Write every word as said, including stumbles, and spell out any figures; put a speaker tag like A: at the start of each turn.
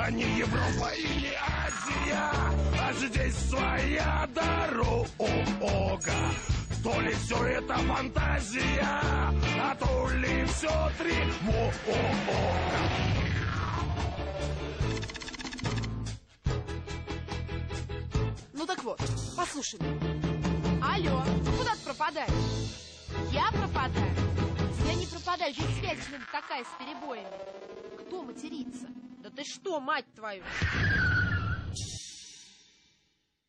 A: Это не Европа и не Азия, а здесь своя дорога. То ли все это фантазия, а то ли все тревога.
B: Ну так вот, послушай меня. Алло, куда ты пропадаешь? Я пропадаю? Я не пропадаю, здесь связь такая с перебоями. Кто матерится? Да ты что, мать твою?